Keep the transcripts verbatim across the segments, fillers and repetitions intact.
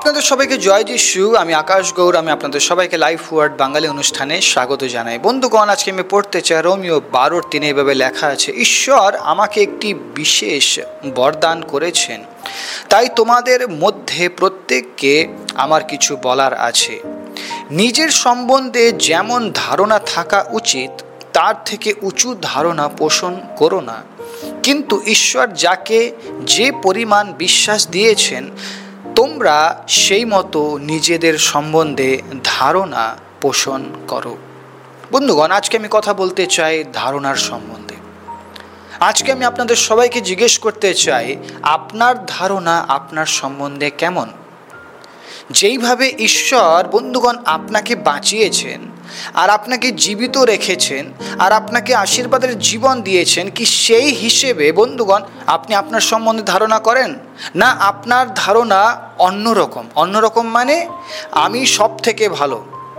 আপনাদের সবাইকে জয় যিশু। আমি আকাশ গৌর। আমি আপনাদের সবাইকে লাইফ ওয়ার্ড বাঙালি অনুষ্ঠানে স্বাগত জানাই। বন্ধুগণ, আজকে আমি পড়তে চাই রোমিও বারোর তিনে এভাবে লেখা আছে, ঈশ্বর আমাকে একটি বিশেষ বরদান করেছেন, তাই তোমাদের মধ্যে প্রত্যেককে আমার কিছু বলার আছে। নিজের সম্বন্ধে যেমন ধারণা থাকা উচিত তার থেকে উঁচু ধারণা পোষণ করো না, কিন্তু ঈশ্বর যাকে যে পরিমাণ বিশ্বাস দিয়েছেন তোমরা সেই মতো নিজেদের সম্বন্ধে ধারণা পোষণ করো। বন্ধুগণ, আজকে আমি কথা বলতে চাই ধারণার সম্বন্ধে। আজকে আমি আপনাদের সবাইকে জিজ্ঞেস করতে চাই, আপনার ধারণা আপনার সম্বন্ধে কেমন? যেইভাবে ঈশ্বর বন্ধুগণ আপনাকে বাঁচিয়েছেন আর আপনাকে জীবিত রেখেছেন আর আপনাকে আশীর্বাদের জীবন দিয়েছেন, কি সেই হিসেবে বন্ধুগণ আপনি আপনার সম্বন্ধে ধারণা করেন? না, আপনার ধারণা অন্যরকম। অন্যরকম মানে আমি সব থেকে ভালো,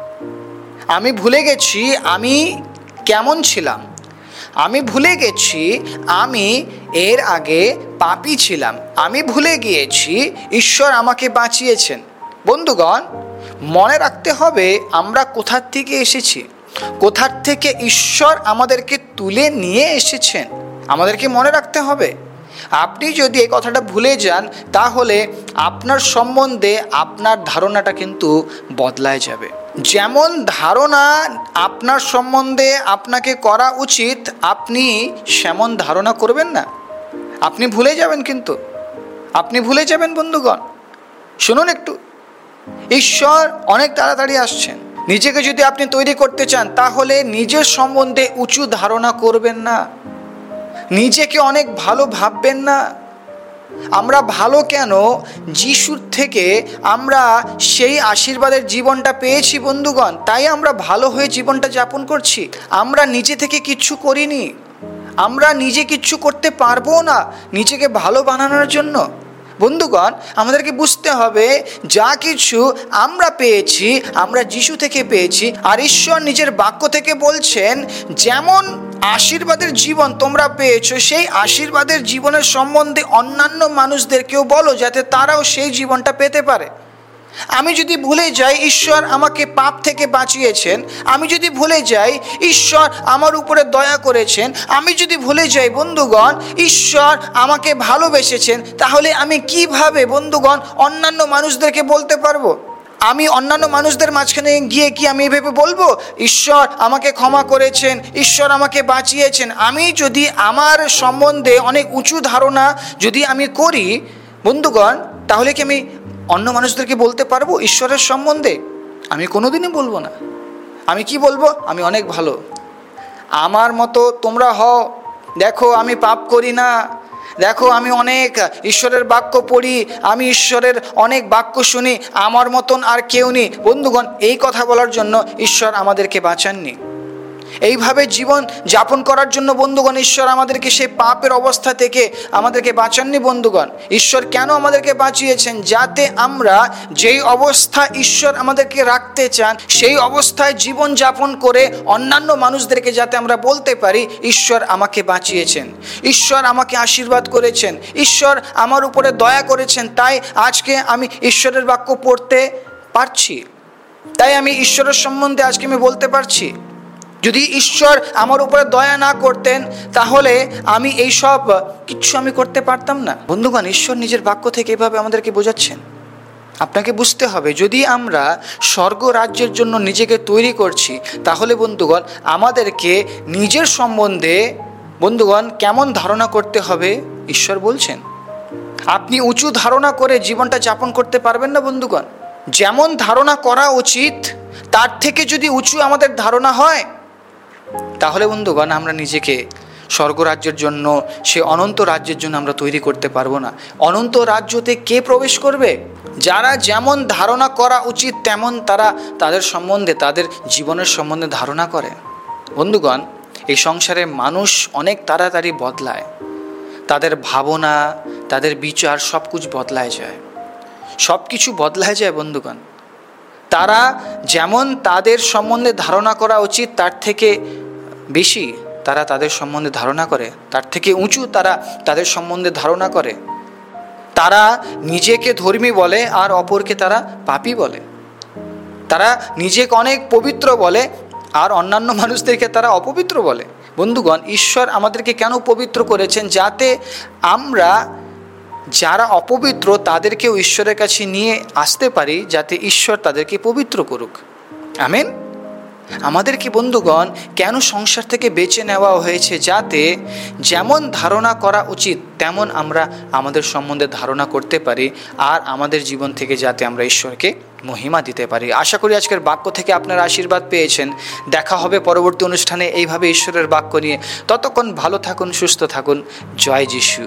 আমি ভুলে গেছি আমি কেমন ছিলাম, আমি ভুলে গেছি আমি এর আগে পাপী ছিলাম, আমি ভুলে গিয়েছি ঈশ্বর আমাকে বাঁচিয়েছেন। বন্ধুগণ, মনে রাখতে হবে আমরা কোথার থেকে এসেছি, কোথার থেকে ঈশ্বর আমাদেরকে তুলে নিয়ে এসেছেন, আমাদেরকে মনে রাখতে হবে। আপনি যদি এই কথাটা ভুলে যান তাহলে আপনার সম্বন্ধে আপনার ধারণাটা কিন্তু বদলায় যাবে। যেমন ধারণা আপনার সম্বন্ধে আপনাকে করা উচিত আপনি সেমন ধারণা করবেন না, আপনি ভুলে যাবেন, কিন্তু আপনি ভুলে যাবেন। বন্ধুগণ শুনুন একটু, ঈশ্বর অনেক তাড়াতাড়ি আসছেন। নিজেকে যদি আপনি তৈরি করতে চান তাহলে নিজের সম্বন্ধে উঁচু ধারণা করবেন না, নিজেকে অনেক ভালো ভাববেন না। আমরা ভালো কেন? যিশুর থেকে আমরা সেই আশীর্বাদের জীবনটা পেয়েছি বন্ধুগণ, তাই আমরা ভালো হয়ে জীবনটা যাপন করছি। আমরা নিজে থেকে কিচ্ছু করিনি, আমরা নিজে কিচ্ছু করতে পারবো না নিজেকে ভালো বানানোর জন্য। বন্ধুগণ, আমাদেরকে বুঝতে হবে যা কিছু আমরা পেয়েছি আমরা যিশু থেকে পেয়েছি। আর ঈশ্বর নিজের বাক্য থেকে বলছেন, যেমন আশীর্বাদের জীবন তোমরা পেয়েছো সেই আশীর্বাদের জীবনের সম্বন্ধে অন্যান্য মানুষদেরকেও বলো, যাতে তারাও সেই জীবনটা পেতে পারে। আমি যদি ভুলে যাই ঈশ্বর আমাকে পাপ থেকে বাঁচিয়েছেন, আমি যদি ভুলে যাই ঈশ্বর আমার উপরে দয়া করেছেন, আমি যদি ভুলে যাই বন্ধুগণ ঈশ্বর আমাকে ভালোবেসেছেন, তাহলে আমি কিভাবে বন্ধুগণ অন্যান্য মানুষদেরকে বলতে পারবো? আমি অন্যান্য মানুষদের মাঝখানে গিয়ে কি আমি এভাবে বলবো ঈশ্বর আমাকে ক্ষমা করেছেন, ঈশ্বর আমাকে বাঁচিয়েছেন? আমি যদি আমার সম্বন্ধে অনেক উঁচু ধারণা যদি আমি করি বন্ধুগণ, তাহলে কি আমি অন্য মানুষদেরকে বলতে পারবো ঈশ্বরের সম্বন্ধে? আমি কোনোদিনই বলবো না। আমি কি বলবো? আমি অনেক ভালো, আমার মতো তোমরা হও, দেখো আমি পাপ করি না, দেখো আমি অনেক ঈশ্বরের বাক্য পড়ি, আমি ঈশ্বরের অনেক বাক্য শুনি, আমার মতন আর কেউ নেই। বন্ধুগণ, এই কথা বলার জন্য ঈশ্বর আমাদেরকে বাঁচাননি। এইভাবে জীবন যাপন করার জন্য বন্ধুগণ ঈশ্বর আমাদেরকে সেই পাপের অবস্থা থেকে আমাদেরকে বাঁচাননি। বন্ধুগণ, ঈশ্বর কেন আমাদেরকে বাঁচিয়েছেন? যাতে আমরা যেই অবস্থা ঈশ্বর আমাদেরকে রাখতে চান সেই অবস্থায় জীবন যাপন করে অন্যান্য মানুষদেরকে যাতে আমরা বলতে পারি ঈশ্বর আমাকে বাঁচিয়েছেন, ঈশ্বর আমাকে আশীর্বাদ করেছেন, ঈশ্বর আমার উপরে দয়া করেছেন, তাই আজকে আমি ঈশ্বরের বাক্য পড়তে পারছি, তাই আমি ঈশ্বরের সম্বন্ধে আজকে আমি বলতে পারছি। যদি ঈশ্বর আমার উপরে দয়া না করতেন তাহলে আমি এই সব কিচ্ছু আমি করতে পারতাম না। বন্ধুগণ, ঈশ্বর নিজের বাক্য থেকে এভাবে আমাদেরকে বোঝাচ্ছেন। আপনাকে বুঝতে হবে, যদি আমরা স্বর্গ রাজ্যের জন্য নিজেকে তৈরি করছি তাহলে বন্ধুগণ আমাদেরকে নিজের সম্বন্ধে বন্ধুগণ কেমন ধারণা করতে হবে ঈশ্বর বলছেন। আপনি উঁচু ধারণা করে জীবনটা যাপন করতে পারবেন না বন্ধুগণ। যেমন ধারণা করা উচিত তার থেকে যদি উঁচু আমাদের ধারণা হয় তাহলে বন্ধুগণ আমরা নিজেকে স্বর্গরাজ্যের জন্য, সে অনন্ত রাজ্যের জন্য আমরা তৈরি করতে পারবো না। অনন্ত রাজ্যতে কে প্রবেশ করবে? যারা যেমন ধারণা করা উচিত তেমন তারা তাদের সম্বন্ধে, তাদের জীবনের সম্বন্ধে ধারণা করে। বন্ধুগণ, এই সংসারে মানুষ অনেক তাড়াতাড়ি বদলায়, তাদের ভাবনা, তাদের বিচার সব কিছু বদলায় যায়, সব কিছু বদলায় যায় বন্ধুগণ। তারা যেমন তাদের সম্বন্ধে ধারণা করা উচিত তার থেকে বেশি তারা তাদের সম্বন্ধে ধারণা করে, তার থেকে উঁচু তারা তাদের সম্বন্ধে ধারণা করে। তারা নিজেকে ধর্মী বলে আর অপরকে তারা পাপী বলে। তারা নিজেকে অনেক পবিত্র বলে আর অন্যান্য মানুষদেরকে তারা অপবিত্র বলে। বন্ধুগণ, ঈশ্বর আমাদেরকে কেন পবিত্র করেছেন? যাতে আমরা যারা অপবিত্র তাদেরকেও ঈশ্বরের কাছে নিয়ে আসতে পারি, যাতে ঈশ্বর তাদেরকে পবিত্র করুক। আমেন। আমাদেরকে বন্ধুগণ কেন সংসার থেকে বেছে নেওয়া হয়েছে? যাতে যেমন ধারণা করা উচিত তেমন আমরা আমাদের সম্বন্ধে ধারণা করতে পারি আর আমাদের জীবন থেকে যাতে আমরা ঈশ্বরকে মহিমা দিতে পারি। আশা করি আজকের বাক্য থেকে আপনারা আশীর্বাদ পেয়েছেন। দেখা হবে পরবর্তী অনুষ্ঠানে এইভাবে ঈশ্বরের বাক্য নিয়ে। ততক্ষণ ভালো থাকুন, সুস্থ থাকুন। জয় যিশু।